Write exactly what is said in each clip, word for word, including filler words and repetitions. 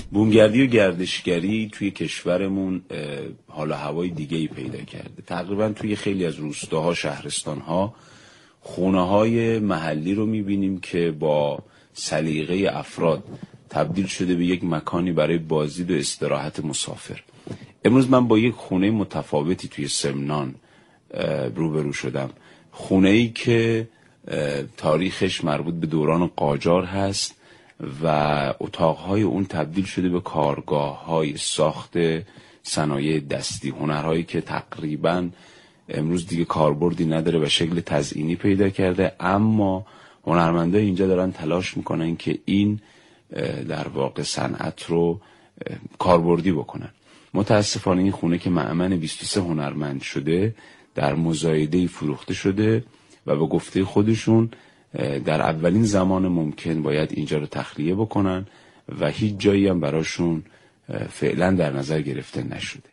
بومگردی و گردشگری توی کشورمون حالا هوای دیگه‌ای پیدا کرده. تقریبا توی خیلی از روستاها، شهرستانها خونه‌های محلی رو می‌بینیم که با سلیقه افراد تبدیل شده به یک مکانی برای بازدید و استراحت مسافر. امروز من با یک خونه متفاوتی توی سمنان روبرو شدم. خونه‌ای که تاریخش مربوط به دوران قاجار هست و اتاقهای اون تبدیل شده به کارگاه‌های ساخت صنایع دستی، هنرهایی که تقریباً امروز دیگه کاربردی نداره و شکل تزئینی پیدا کرده، اما هنرمندای اینجا دارن تلاش میکنن که این در واقع صنعت رو کاربردی بکنن. متاسفانه این خونه که مأمن بیست و سه هنرمند شده در مزایده فروخته شده و به گفته خودشون در اولین زمان ممکن باید اینجا رو تخلیه بکنن و هیچ جایی هم براشون فعلا در نظر گرفته نشده.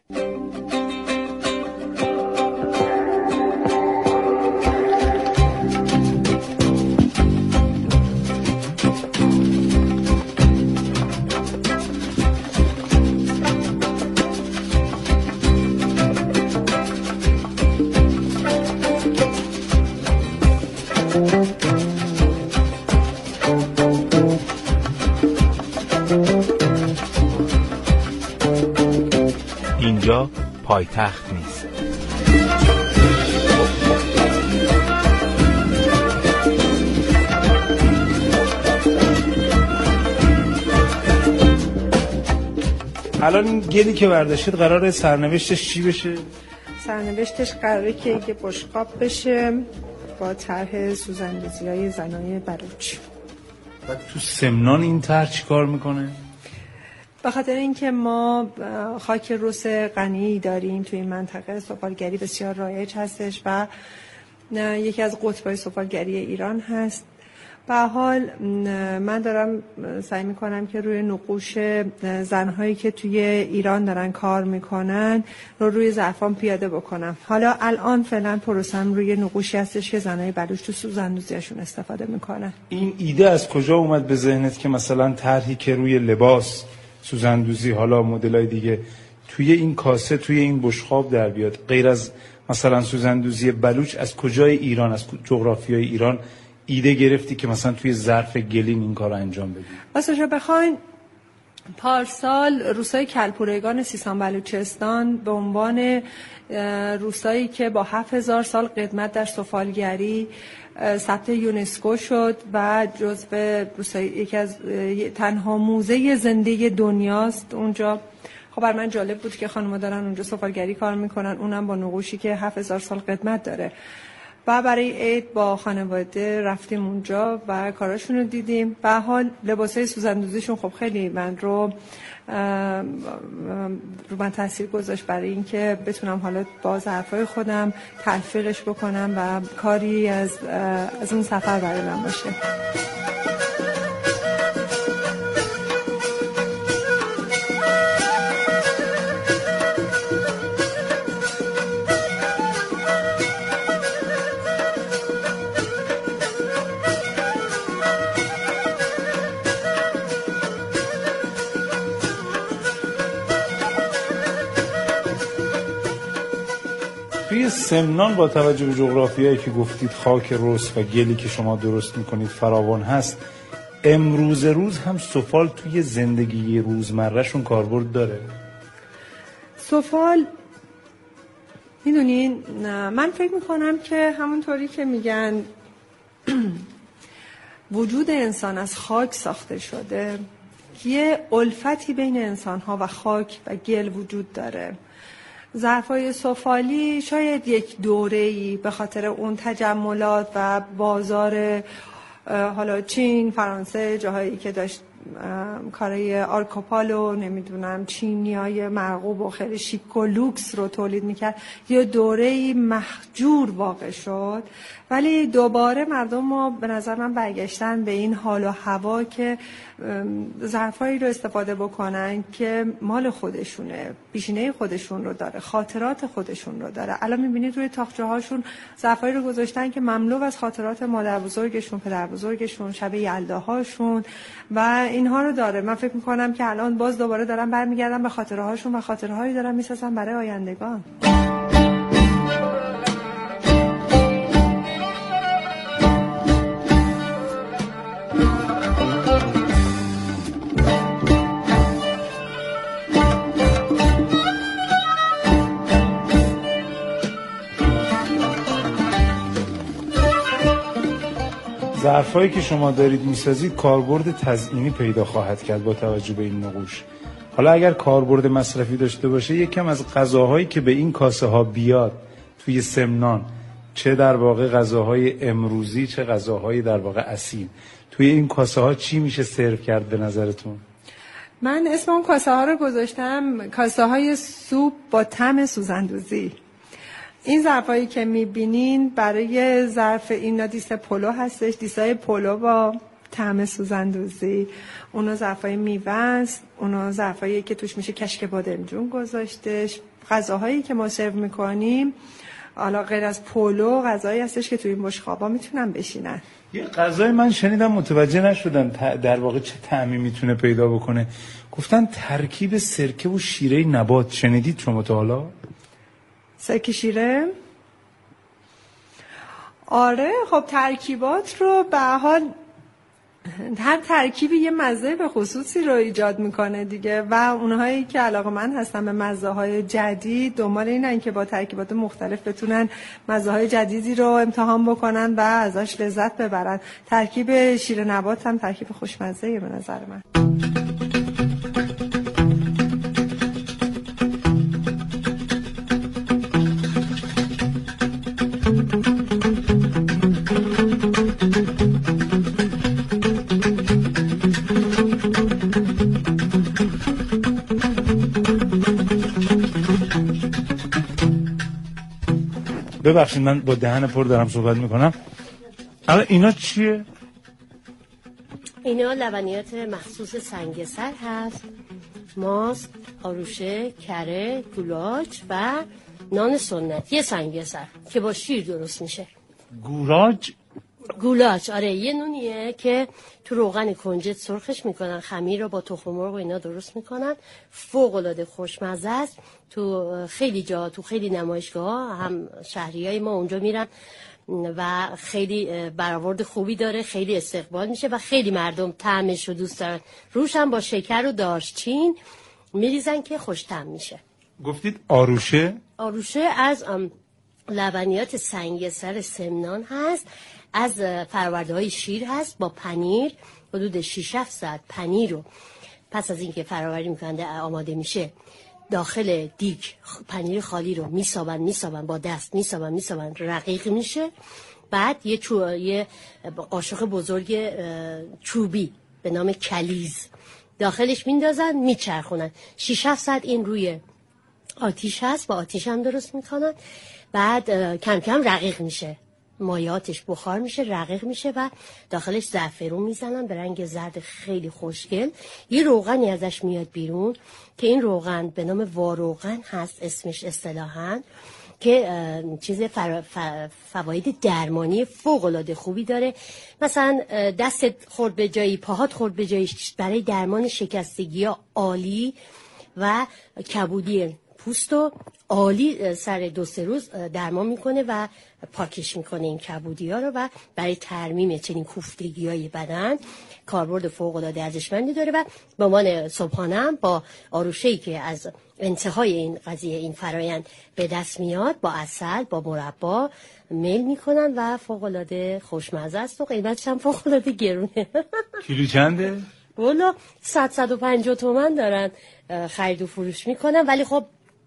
اینجا پایتخت نیست. الان این گلی که برداشتید قراره سرنوشتش چی بشه؟ سرنوشتش قراره که یه بشقاب بشه با طرح سوزندوزی‌های زنای بلوچ. و تو سمنان این طرح چی کار میکنه؟ به خاطر اینکه ما خاک رس غنی داریم توی این منطقه، سفالگری بسیار رایج هستش و یکی از قطب‌های سفالگری ایران هست. به حال من دارم سعی میکنم که روی نقوش زنهایی که توی ایران دارن کار میکنن رو روی ظرفان پیاده بکنم. حالا الان فعلا پروسم روی نقوشی هستش که زنهای بلوچ تو سوزندوزیشون استفاده میکنن. این ایده از کجا اومد به ذهنت که مثلا طرحی که روی لباس سوزندوزی، حالا مدلای دیگه، توی این کاسه، توی این بشقاب در بیاد؟ غیر از مثلا سوزندوزی بلوچ، از کجای ایران، از جغرافیای ایران ایده گرفتی که مثلا توی ظرف گلین این کار رو انجام بدی؟ واسه بخواین پارسال روستای کلپورگان سیستان بلوچستان به عنوان روستایی که با هفت هزار سال قدمت در سفالگری ثبت یونسکو شد و جزو روستای یکی از تنها موزه زنده دنیاست اونجا. خب بر من جالب بود که خانم‌ها دارن اونجا سفالگری کار میکنن، اونم با نقوشی که هفت هزار سال قدمت داره. و برای عید با خانواده رفتیم اونجا و کاراشون رو دیدیم. به حال لباسای سوزندوزیشون خب خیلی من رو رو من تاثیر گذاشت برای اینکه بتونم حالا با ظرفای خودم تلفیقش بکنم و کاری از از اون سفر برای من باشه. توی سمنان با توجه به جغرافیایی که گفتید، خاک رس و گلی که شما درست میکنید فراوان هست، امروز روز هم سفال توی زندگی روزمرهشون کاربرد داره؟ سفال میدونین من فکر میکنم که همونطوری که میگن وجود انسان از خاک ساخته شده، یه الفتی بین انسان‌ها و خاک و گل وجود داره. ظرفای سفالی شاید یک دوره‌ای به خاطر اون تجملات و بازار حالا چین، فرانسه، جاهایی که داشت کارای آرکوپالو نمیدونم چینیای مرغوب و خیلی شیک و لوکس رو تولید میکرد، یه دوره‌ای مهجور واقع شد ولی دوباره مردم ما به نظر من برگشتن به این حال و هوا که ظرفایی رو استفاده بکنن که مال خودشونه، پیشینه خودشون رو داره، خاطرات خودشون رو داره. الان میبینید روی تاقچه هاشون ظرفایی رو گذاشتن که مملو از خاطرات مادر بزرگشون، پدر بزرگشون، شب یلداهاشون و اینها رو داره. من فکر میکنم که الان باز دوباره دارن برمیگردن به خاطره هاشون و خاطره هایی دارن میسازن برای آیندگان. ظرفایی که شما دارید میسازید کاربرد تزئینی پیدا خواهد کرد با توجه به این نقوش. حالا اگر کاربرد مصرفی داشته باشه، یکم از غذاهایی که به این کاسه ها بیاد توی سمنان، چه در واقع غذاهای امروزی چه غذاهای در واقع اصیل، توی این کاسه ها چی میشه سرو کرد به نظرتون؟ من اسم اون کاسه ها رو گذاشتم کاسه های سوپ با طعم سوزندوزی. این ظرفایی که میبینین برای ظرف اینا دیست پلو هستش، دیستای پلو با طعم سوزندوزی. اونا ظرفای میوه است، اونا ظرفایی که توش میشه کشک بادمجون گذاشتش. غذاهایی که ما سرو میکنیم حالا غیر از پلو غذایی هستش که توی این بشقابا میتونن بشینن. یه غذای من شنیدم متوجه نشدم در واقع چه طعمی میتونه پیدا بکنه. گفتن ترکیب سرکه و شیره نبات. شنیدید شما تا حالا؟ سرکه شیره؟ آره خب ترکیبات رو به حال هر ترکیبی یه مزه به خصوصی رو ایجاد میکنه دیگه و اونهایی که علاقه‌مند هستن به مزه های جدید دنبال اینن که با ترکیبات مختلف بتونن مزه های جدیدی رو امتحان بکنن و ازش لذت ببرن. ترکیب شیر نبات هم ترکیب خوشمزه‌ایه به نظر من. ببخشید من با دهن پر دارم صحبت میکنم. حالا اینا چیه؟ اینا لبنیات مخصوص سنگسر هست، ماست، آروشه، کره، گولاچ و نان سنت. یه سنگسر که با شیر درست میشه. گوراج؟ گولاچ آره، یه نونیه که تو روغن کنجد سرخش میکنن، خمیر رو با تخم مرغ و اینا درست میکنن، فوق العاده خوشمزه است. تو خیلی جا تو خیلی نمایشگاه هم شهریای ما اونجا میرن و خیلی برآورد خوبی داره، خیلی استقبال میشه و خیلی مردم طعمش رو دوست دارن. روش هم با شکر و دارچین میریزن که خوش طعم میشه. گفتید آروشه؟ آروشه از لبنیات سنگسر سمنان هست، از فرآورده های شیر هست با پنیر. حدود شش هفت ساعت پنیر رو پس از اینکه فرآوری میکننده آماده میشه داخل دیگ پنیر خالی رو میسابن میسابن با دست میسابن میسابن رقیق میشه. بعد یه چو... یه قاشق بزرگ چوبی به نام کلیز داخلش میندازن میچرخونن. شش هفت ساعت این روی آتیش هست، با آتیش هم درست میکنن. بعد کم کم رقیق میشه، مایاتش بخار میشه، رقیق میشه و داخلش زعفرون میزنن به رنگ زرد خیلی خوشگل. یه روغنی ازش میاد بیرون که این روغن به نام واروغن هست اسمش اصطلاحاً، که چیز فر... ف... فواید درمانی فوق العاده خوبی داره. مثلا دستت خورد به جایی، پاهات خورد به جایی، برای درمان شکستگی‌ها عالی و کبودی پوستو عالی سر دو سه روز درمان میکنه و پاکش میکنه این کبودی ها رو و برای ترمیم چنین کوفتگی های بدن کاربرد فوق العاده ارزشمندی داره. و به عنوان صبحانه هم با آروشه‌ای که از انتهای این قضیه این فرایند به دست میاد با عسل با مربا میل میکنن و فوق العاده خوشمزه است و قیمتش هم فوق العاده گرونه. کیلو چنده؟ والا صد صد و پنجاه تومن دارن خرید و فروش میکنن، ولی خب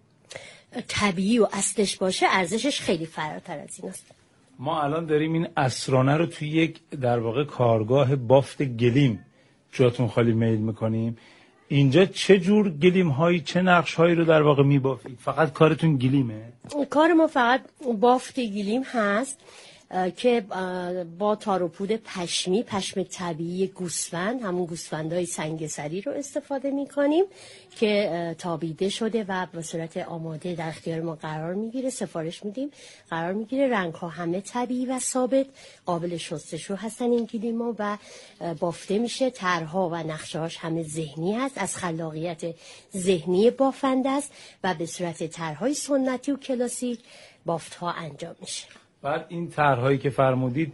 طبیعی و اصلش باشه ارزشش خیلی فراتر از این است. ما الان داریم این اسرانه رو توی یک در واقع کارگاه بافت گلیم جاتون خالی میل میکنیم. اینجا چه جور گلیم هایی چه نقش هایی رو در واقع میبافید؟ فقط کارتون گلیمه؟ کار ما فقط بافت گلیم هست که با تار و پود پشمی، پشم طبیعی گوسفند، همون گوسفندهای سنگسری رو استفاده میکنیم که تابیده شده و به صورت آماده در اختیار ما قرار میگیره، سفارش میدیم، قرار میگیره. رنگ ها همه طبیعی و ثابت، قابل شستشو هستن این گلیم‌ها و بافته میشه. طرح‌ها و نقشه‌هاش همه ذهنی هست، از خلاقیت ذهنی بافنده است و به صورت طرح‌های سنتی و کلاسیک بافت‌ها انجام میشه. بعد این طرح‌هایی که فرمودید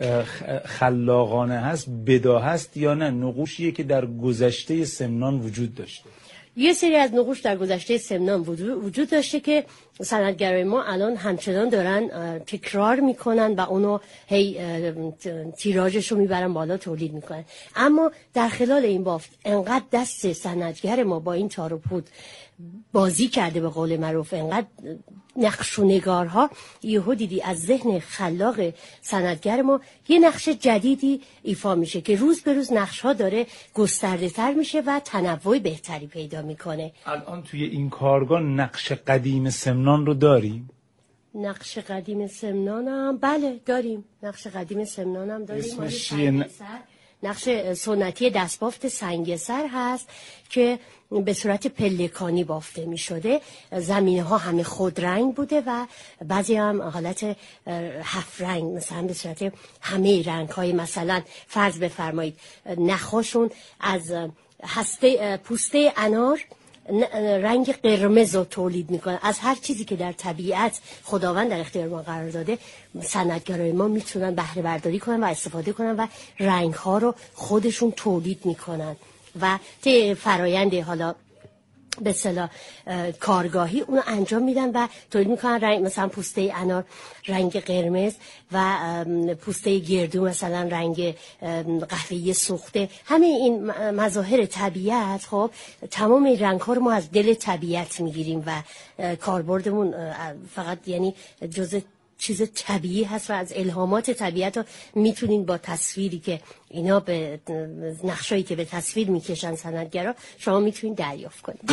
خلاقانه هست، بداهه است یا نه نقوشیه که در گذشته سمنان وجود داشته؟ یه سری از نقوش در گذشته سمنان وجود داشته که صنعتگرای ما الان همچنان دارن تکرار میکنن و اونو هی تیراژش رو میبرن بالا، تولید میکنن. اما در خلال این بافت انقدر دست صنعتگر ما با این تار و پود بازی کرده، به قول معروف انقدر نقش و نگارها یهو دیدی از ذهن خلاق صنعتگر ما یه نقش جدیدی ایفا میشه که روز به روز نقش‌ها داره گسترده تر میشه و تنوع بهتری پیدا میکنه. الان توی این کارگاه نقش قدیم سمنان رو داریم؟ نقش قدیم سمنان هم بله داریم، نقش قدیم سمنان هم داریم. اسمش چیه؟ نقش سنتی دستبافت سنگسر هست که به صورت پلکانی بافته می شده. زمینه ها همه خود رنگ بوده و بعضی هم حالت هفت رنگ، مثلا به صورت همه رنگ های، مثلا فرض بفرمایید نخاشون از هسته پوسته انار رنگ قرمز رو تولید میکنه. از هر چیزی که در طبیعت خداوند در اختیار ما قرار داده، صنعتگرای ما میتونن بهره برداری کنن و استفاده کنن و رنگ ها رو خودشون تولید میکنن و طی فرایند حالا به اصطلاح کارگاهی اونو انجام میدن و تولید میکنن. رنگ مثلا پوسته انار رنگ قرمز و پوسته گردو مثلا رنگ قهوه‌ای سوخته. همه این مظاهر طبیعت، خب تمام این رنگ ها رو ما از دل طبیعت میگیریم و کاربردمون فقط یعنی جزء چیز طبیعی هست و از الهامات طبیعت رو میتونین با تصویری که اینا به نقشایی که به تصویر میکشن صنعتگرا شما میتونین دریافت کنید.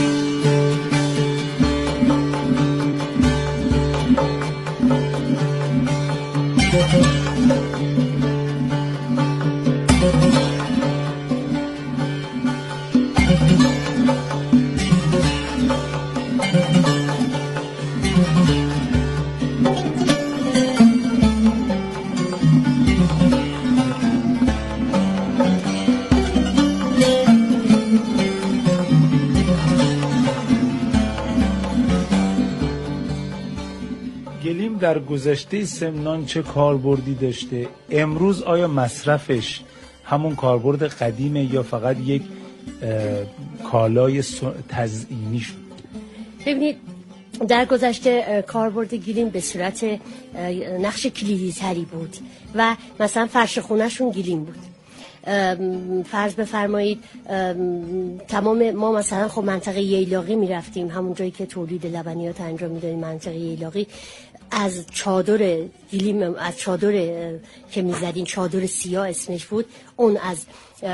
گلیم در گذشته سمنان چه کاربردی داشته؟ امروز آیا مصرفش همون کاربرد قدیمه یا فقط یک کالای تزئینی شد؟ ببینید در گذشته کاربرد گلیم به صورت نقش کلیدی تری بود و مثلا فرش خونه‌شون گلیم بود. فرض بفرمایید تمام ما مثلا خب منطقه ییلاقی می رفتیم، همون جایی که تولید لبنیات انجام می دادیم، منطقه ییلاقی، از چادر گلیم، از چادر که می زدیم، چادر سیاه اسمش بود، اون از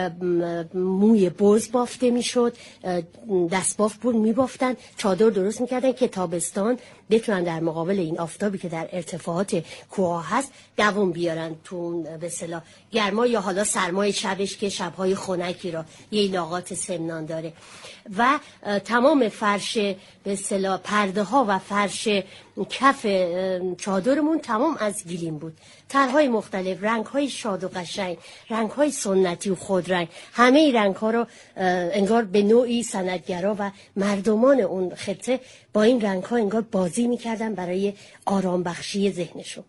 موی بز بافته می شد، دست باف بود می بافتن، چادر درست می کردن که تابستان بتونن در مقابل این آفتابی که در ارتفاعات کوه هست دوام بیارن تو به اصطلاح گرما یا حالا سرمای شبش که شبهای خنکی را ییلاقات سمنان داره. و تمام فرش به اصطلاح پرده ها و فرش کف چادرمون تمام از گلیم بود. طرح‌های مختلف، رنگ‌های شاد و قشنگ، رنگ‌های سنتی و خودرنگ، همه رنگ‌ها رو انگار به نوعی صنعتگرا و مردمان اون خطه با این رنگ‌ها انگار بازی می‌کردن برای آرام بخشی ذهنشون.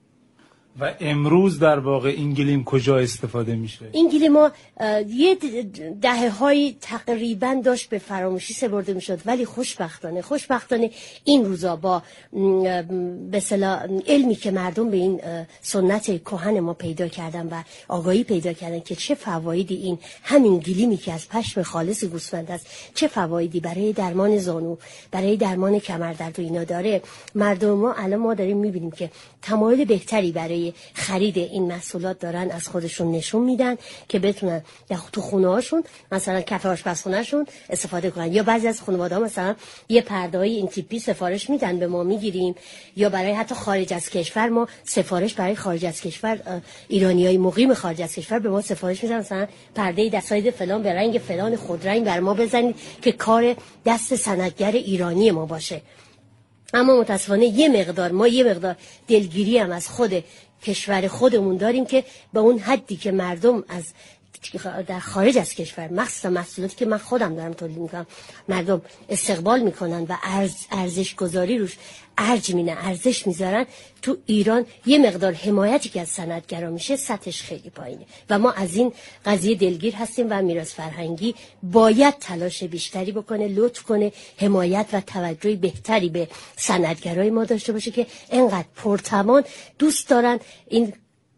و امروز در واقع این گلیم کجا استفاده میشه؟ این گلیم ما یه دهه های تقریبا داشت به فراموشی سپرده میشد، ولی خوشبختانه خوشبختانه این روزا با به اصطلاح علمی که مردم به این سنت کهن ما پیدا کردن و آگاهی پیدا کردن که چه فوایدی این همین گلیمی که از پشم خالص گوسفند است چه فوایدی برای درمان زانو، برای درمان کمردرد و اینا داره، مردم ما الان ما داریم میبینیم که تمایل بهتری برای برای خرید این محصولات دارن از خودشون نشون میدن که بتونن تو خونه هاشون مثلا کافه آشپزخونه‌شون استفاده کنن. یا بعضی از خانواده‌ها مثلا یه پرده‌ای این تیپی سفارش میدن به ما میگیریم، یا برای حتی خارج از کشور ما سفارش برای خارج از کشور ایرانیای مقیم خارج از کشور به ما سفارش میدن، مثلا پرده دستاید فلان به رنگ فلان خودرنگ بر ما بزنید که کار دست صنعتگر ایرانی ما باشه. اما متاسفانه یه مقدار ما یه مقدار دلگیری هم از خود کشور خودمون داریم که به اون حدی که مردم از در خارج از کشور مخصوصا محصولاتی که من خودم دارم تولید میکنم مردم استقبال میکنن و ارز ارزش گذاری روش ارج مینه ارزش میذارن، تو ایران یه مقدار حمایتی که از صنعتگرا میشه سطحش خیلی پایینه و ما از این قضیه دلگیر هستیم و میراث فرهنگی باید تلاش بیشتری بکنه، لطف کنه، حمایت و توجه بهتری به صنعتگرای ما داشته باشه که انقدر پرتمان دوست دارن این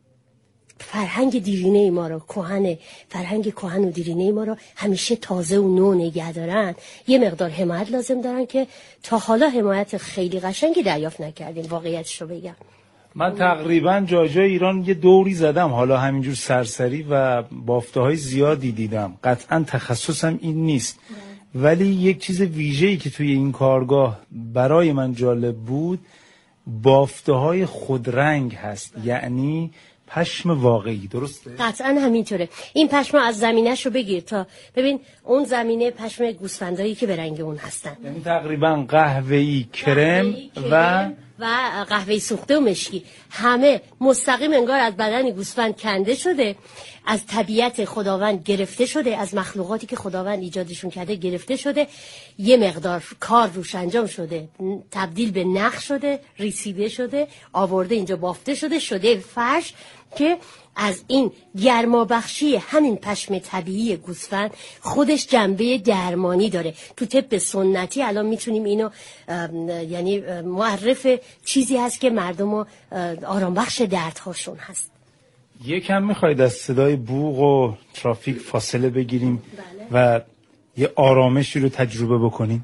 فرهنگ دیرینه ما رو، کهن فرهنگ کهن و دیرینه ما رو همیشه تازه و نو نگه دارن. یه مقدار حمایت لازم دارن که تا حالا حمایت خیلی قشنگی دریافت نکردیم، واقعیتش رو بگم. من تقریبا جای جای ایران یه دوری زدم، حالا همینجور سرسری و بافته های زیادی دیدم. قطعا تخصصم این نیست، ولی یک چیز ویژه‌ای که توی این کارگاه برای من جالب بود بافته های خودرنگ هست، یعنی پشم واقعی. درسته؟ قطعا همینطوره. این پشم از زمینش رو بگیر تا ببین اون زمینه پشم گوسفندایی که به رنگ اون هستن، یعنی تقریبا قهوه‌ای کرم و و قهوه‌ای سوخته و مشکی، همه مستقیم انگار از بدن گوسفند کنده شده، از طبیعت خداوند گرفته شده، از مخلوقاتی که خداوند ایجادشون کرده گرفته شده، یه مقدار کار روش انجام شده، تبدیل به نخ شده، ریسیده شده، آورده اینجا بافته شده، شده فرش که از این گرمابخشی همین پشم طبیعی گوسفند خودش جنبه درمانی داره. تو طب سنتی الان میتونیم اینو یعنی معرف چیزی هست که مردم آرام بخش دردهاشون هست. یکم میخواید از صدای بوق و ترافیک فاصله بگیریم و یه آرامشی رو تجربه بکنیم؟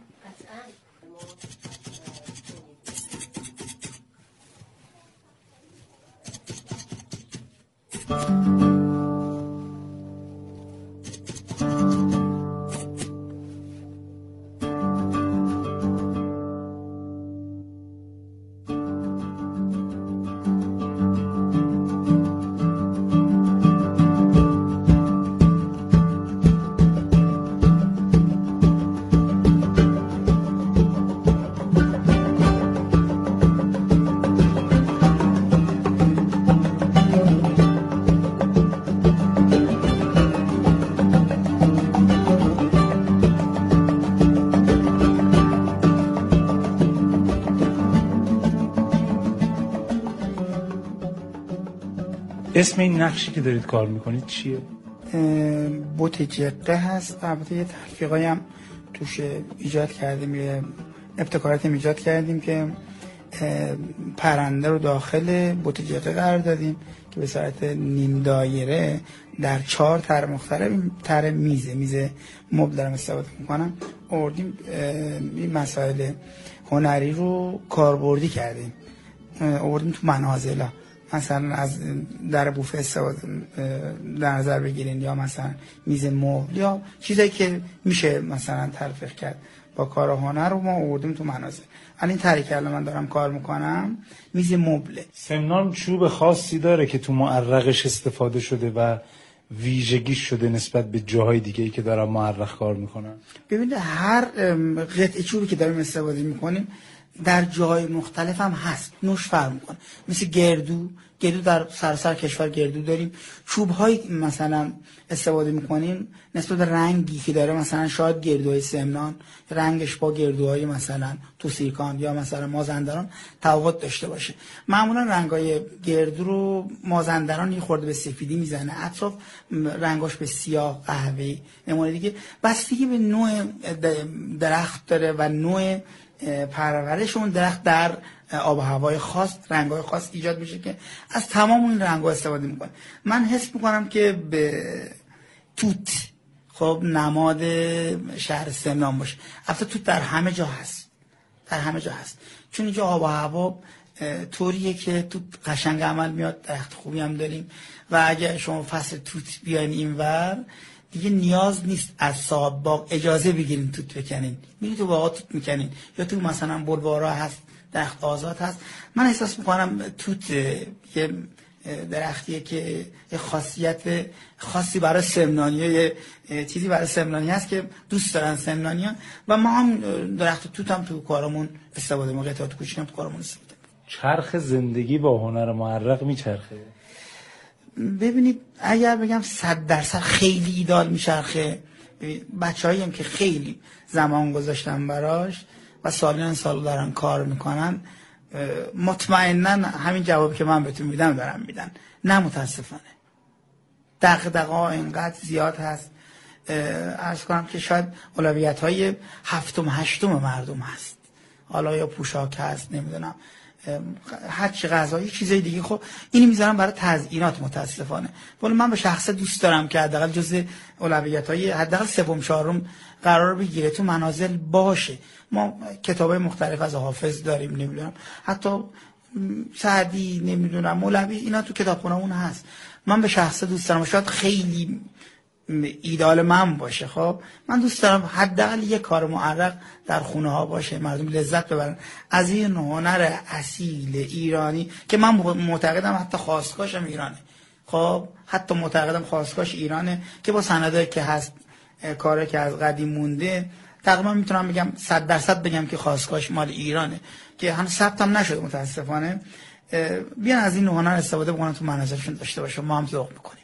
اسم این نقشی که دارید کار میکنید چیه؟ بوت جقه هست. البته یه تلفیقایی هم توش ایجاد کردیم، یه ابتکارات ایجاد کردیم که پرنده رو داخل بوت جقه قرار دادیم که به صورت نیم دایره در چهار تر مختلف تر میزه میزه مبل دارم استفاده میکنم آوردیم. این مسائل هنری رو کاربردی کردیم، آوردیم تو منازل، مثلا از در بوفه استفاده در نظر بگیرین، یا مثلا میز مبل یا چیزایی که میشه مثلا تلفیق کرد با کار هنر رو ما آوردیم تو منازل. الان طریقی که الان من دارم کار میکنم میز مبله. سمنان چوب خاصی داره که تو معرقش استفاده شده و ویژگی شده نسبت به جاهای دیگه‌ای که دارم معرق کار میکنم؟ ببینید هر قطعه چوبی که داریم استفاده میکنیم در جای مختلف هم هست، نوش فرق میکنه. مثل گردو، گردو در سراسر کشور گردو داریم. چوب های مثلا استفاده میکنیم نسبت به رنگی که داره، مثلا شاید گردوهای سمنان رنگش با گردوهای مثلا توسیرکان یا مثلا مازندران تفاوت داشته باشه. معمولا رنگای گردو رو مازندران یه خورده به سفیدی میزنه، اطراف رنگاش به سیاه قهوه‌ای نمونه دیگه، بستگی به نوع درخت داره و نوع پرورش اون درخت در آب و هوای خاص رنگ‌های خاص ایجاد میشه که از تمام این رنگ‌ها استفاده میکنه. من حس میکنم که به توت خب نماد شهر سمنان باشه. البته توت در همه جا هست، در همه جا هست، چون اینجا آب و هوا طوریه که توت قشنگ عمل میاد، درخت خوبی هم داریم و اگه شما فصل توت بیاین اینور دیگه نیاز نیست از صاحب باغ اجازه بگیرین توت بکنین، میرید تو باغ توت میکنین، یا تو مثلا بلوارا هست درخت آزاد هست. من احساس میکنم توت یه درختیه که یه خاصیت خاصی برای سمنانی‌ها، یه چیزی برای سمنانی هست که دوست دارن سمنانی‌ها و ما هم درخت توت هم تو کارمون استفاده می‌کنیم، قطعات کوچیک هم تو کارمون استفاده می‌کنیم. چرخ زندگی با هنر معرق میچرخه؟ ببینید اگر بگم صد درصد خیلی ایدال میچرخه، بچه‌هایی هم که خیلی زمان گذاشتن براش و سالیان سال دارن کار میکنن، مطمئناً همین جوابی که من بهتون میدم دارم میدن. نه متاسفانه دغدغه‌ها اینقدر زیاد هست، عرض کنم که شاید اولویت‌های هفتم هشتم مردم هست، حالا یا پوشاک هست، نمیدونم هر چی غذایی چیزای دیگه، خب اینو میذارم برای تزیینات متاسفانه. ولی من به شخصه دوست دارم که حداقل جزء اولویت‌های حداقل سوم چهارم قرار بگیره، تو منازل باشه. ما کتابای مختلف از حافظ داریم، نمیدونم حتی سعدی، نمیدونم مولوی، اینا تو کتابخونه‌مون هست. من به شخصه دوست دارم، شاید خیلی ایدال من باشه، خب من دوست دارم حداقل یه کار معرق در خونه ها باشه، مردم لذت ببرن از این هنر اصیل ایرانی که من معتقدم حتی خواستگاهش ایرانه. خب حتی معتقدم خواستگاهش ایرانه که با سندایی که هست، کاری که از قدیم مونده، تقریبا میتونم بگم صد درصد بگم که خواستگاهش مال ایرانه که هنوز ثبت هم نشده متاسفانه. بیان از این هنر استفاده بکنن، تو منازلشون داشته باشه، ما هم ذوق میکنیم.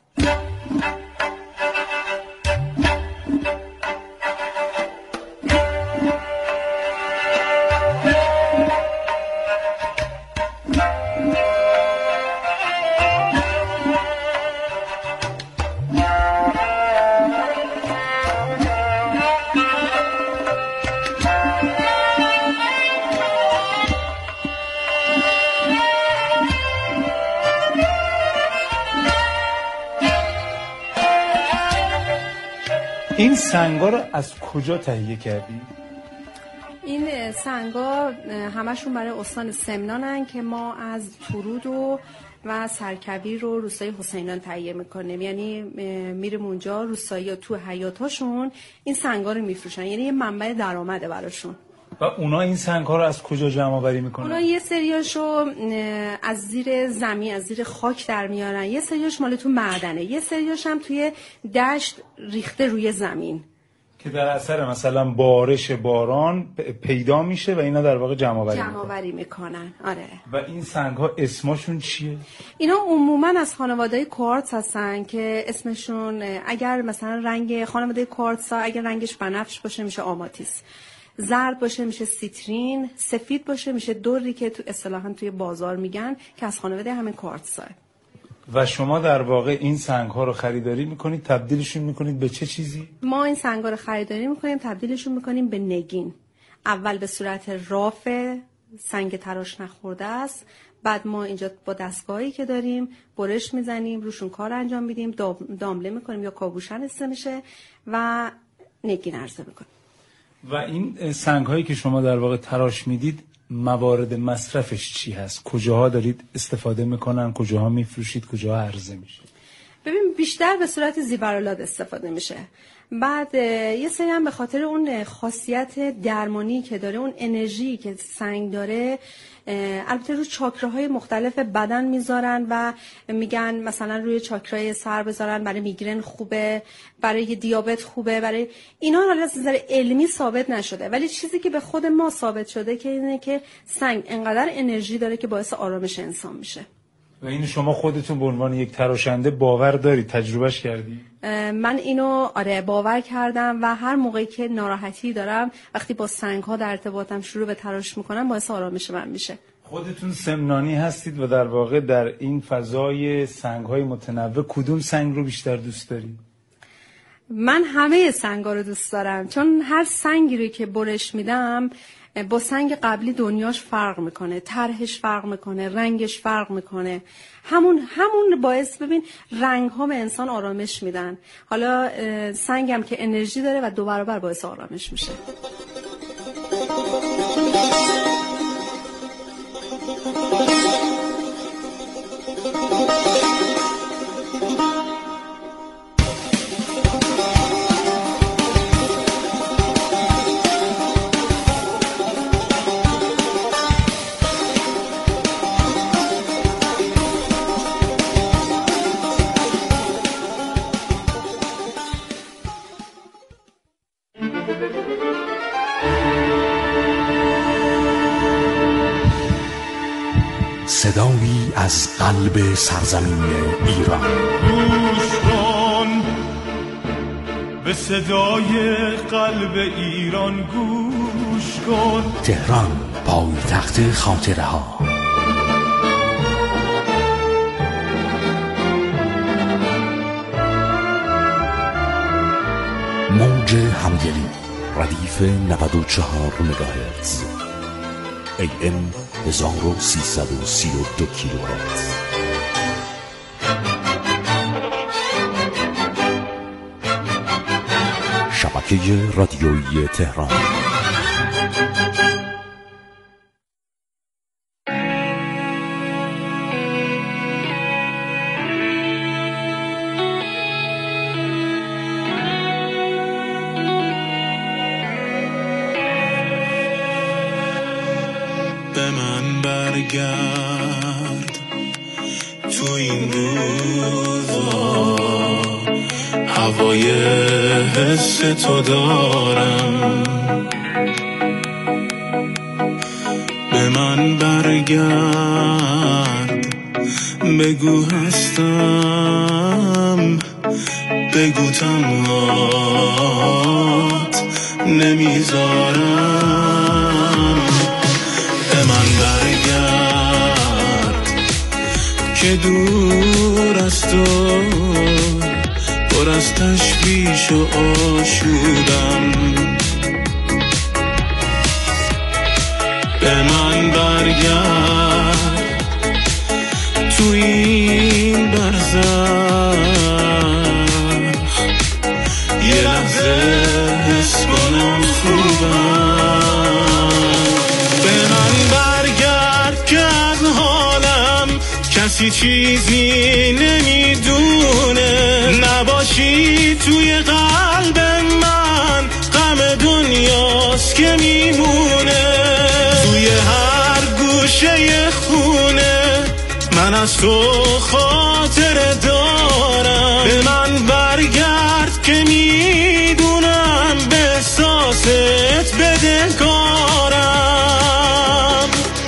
این سنگا رو از کجا تهیه کردی؟ این سنگا همشون برای استان سمنانن که ما از فرود و و سرکبیر رو روستای حسینان تهیه میکنیم. یعنی میریم اونجا روستایی تو حیاطاشون این سنگا رو میفروشن، یعنی یه منبع درآمده براشون. و اونا این سنگ‌ها رو از کجا جمع آوری میکنن؟ اونا یه سریاشو از زیر زمین، از زیر خاک در میارن، یه سریاش مال تو معدنه، یه سریاش هم توی دشت ریخته روی زمین که در اثر مثلا بارش باران پیدا میشه و اینا در واقع جمع آوری جمع آوری میکنن. آره. و این سنگ‌ها اسمشون چیه؟ اینا عموما از خانواده‌های کوارتز هستن که اسمشون اگر مثلا رنگ خانواده کوارتزا اگر رنگش بنفش باشه میشه آماتیس، زرد باشه میشه سیترین، سفید باشه میشه دوری که تو اصطلاحاً توی بازار میگن که از خانواده همین کوارتزا. و شما در واقع این سنگ‌ها رو خریداری میکنید، تبدیلشون میکنید به چه چیزی؟ ما این سنگ‌ها رو خریداری میکنیم، تبدیلشون میکنیم به نگین. اول به صورت راف سنگ تراش نخورده است، بعد ما اینجا با دستگاهی که داریم برش میزنیم، روشون کار انجام میدیم، دامله میکنیم یا کاوشن استه میشه و نگین عرضه میکنیم. و این سنگ‌هایی که شما در واقع تراش میدید موارد مصرفش چی هست؟ کجاها دارید استفاده میکنن، کجاها میفروشید، کجاها عرضه میشه؟ ببین بیشتر به صورت زیورالات استفاده میشه. بعد یه سری هم به خاطر اون خاصیت درمانی که داره، اون انرژی که سنگ داره، البته رو چاکراهای مختلف بدن میذارن و میگن مثلا روی چاکرای سر بذارن برای میگرن خوبه، برای دیابت خوبه، برای اینا حالا از نظر علمی ثابت نشده، ولی چیزی که به خود ما ثابت شده که اینه که سنگ انقدر انرژی داره که باعث آرامش انسان میشه. و این شما خودتون به عنوان یک تراشنده باور دارید، تجربهش کردی؟ من اینو آره باور کردم و هر موقعی که ناراحتی دارم وقتی با سنگ ها در ارتباطم شروع به تراش میکنم باعث آرامش من میشه. خودتون سمنانی هستید و در واقع در این فضای سنگ های متنوع کدوم سنگ رو بیشتر دوست دارید؟ من همه سنگ ها رو دوست دارم، چون هر سنگی رو که برش میدم با سنگ قبلی دنیاش فرق میکنه، طرحش فرق میکنه، رنگش فرق میکنه. همون همون باعث ببین رنگ ها به انسان آرامش میدن. حالا سنگ هم که انرژی داره و دو برابر باعث آرامش میشه. صدایی از قلب سرزمین ایران. گوش کن به صدای قلب ایران، گوش کن. تهران، پایتخت خاطره ها. موج همدلی، ردیف نود و چهار مگاهرتز، ای ام هزار و سیصد و سی و دو کیلوهرتز. شبکه رادیویی تهران. به من برگرد تو این روزا، هوای حس تو دارم. به من برگرد، بگو هستم، بگو تنهات نمیذارم. به من برگرد که دور از تو، پر از تشویش و آشوبم. به من برگرد تو این برزخ، یه لحظه حس کنم خوبم. به من برگرد که از حالم کسی چیزی نمیدونه، نباشی توی قلب من، غم دنیاست که میمونه. توی هر گوشه خونه من از تو خاطره دارم. به من برگرد که میدونم به احساست بدهکارم.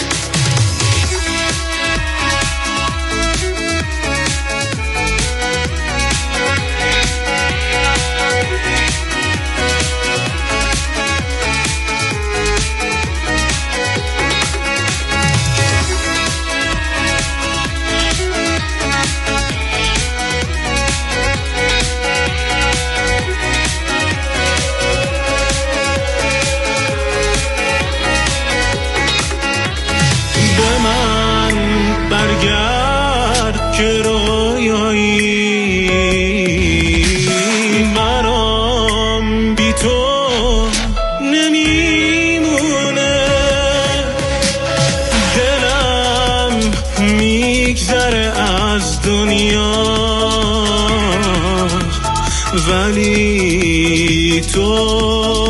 برگرد که رویایی برام بی تو نمیمونه. دلم میگذره از دنیا، ولی تو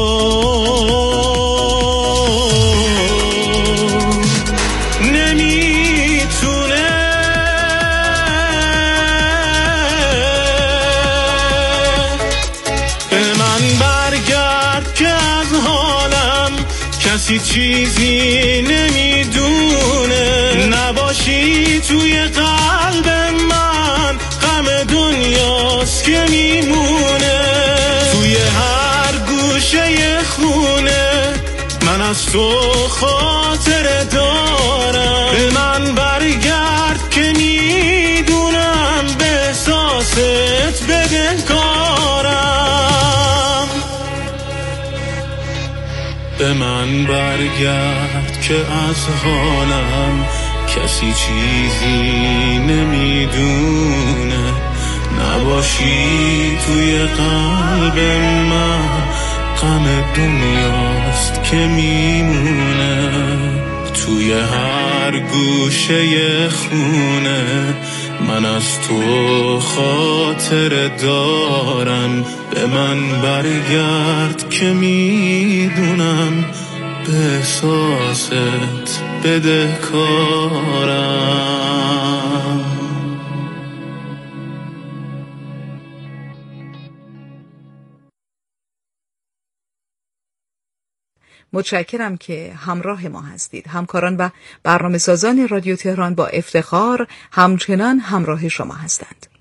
کسی چیزی نمیدونه، نباشی توی قلب من، غم دنیاست که میمونه. توی هر گوشه خونه من از تو خاطره دارم. به من برگرد که میدونم به احساست بدهکارم. به من برگرد که از حالم کسی چیزی نمیدونه، نباشی توی قلب من، غم دنیاست که میمونه. توی هر گوشه خونه من از تو خاطره دارم. به من برگرد که میدونم به احساست بدهکارم. متشکرم که همراه ما هستید. همکاران و برنامه سازان رادیو تهران با افتخار همچنان همراه شما هستند.